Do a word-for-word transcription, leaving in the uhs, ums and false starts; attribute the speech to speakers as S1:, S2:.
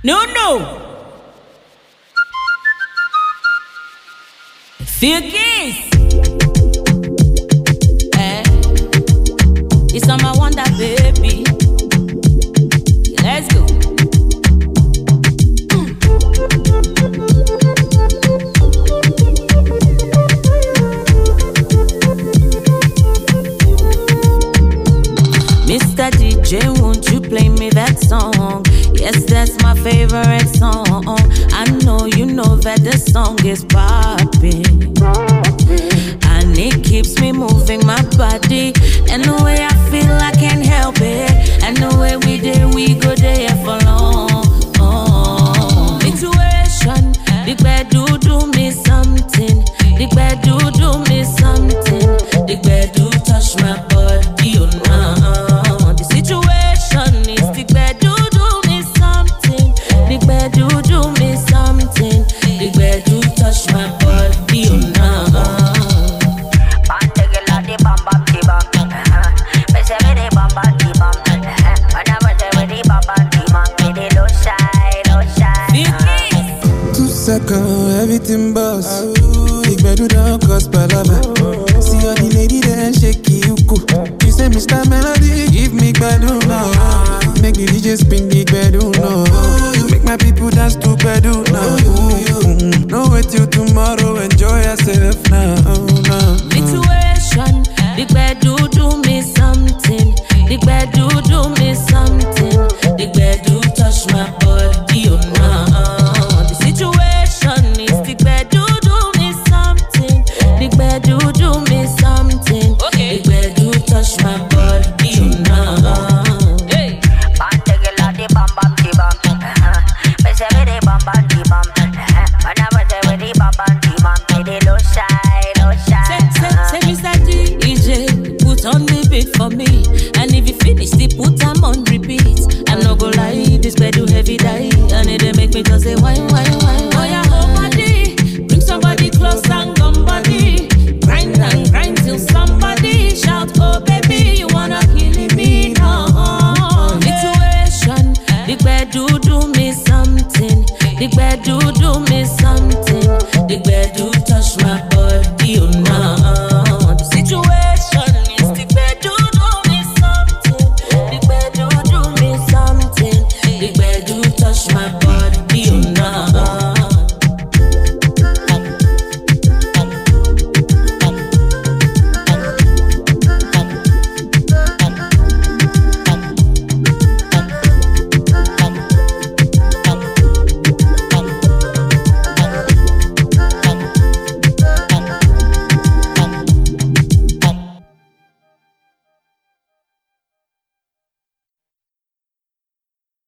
S1: No, no. Feel kiss. Eh. It's on my wonder, baby. Let's go. Mister D J, won't you play me that song? Yes, that's my favorite song. I know you know that the song is popping, and it keeps me moving my body. And the way I feel, I can't help it. And the way we did, we go there for long. Situation, the bed do do me something. The bed do do me something. The bed do touch my body, oh no. The situation is the bed do do me something. The bed do do me something. The bed do touch my body, oh no.
S2: Two seconds, everything buzz. Big bed do don't cost palava. See all the lady there shake you cool. You say Mister Melody, give me bedu now. Make the D J spin the bedu now. Make my people dance to bedu now. No wait till tomorrow, enjoy yourself now.
S1: Situation, the bed do do me something. The bed do do me something. The bed do touch my body, oh no. The situation is the bed do do me something. The bed do do me something. The bed do touch my body, oh no. Hey. Say, say, Mister D J, put on the beat for me. And if you finish the put them on repeat. I'm not gonna lie, this bed do heavy die. And it make me just say wine, wine, wine. Oh yeah, whole body, bring somebody close and come body. Grind and grind till somebody shout, oh baby, you wanna kill me now. Situation, the bed do do me something. The bed do do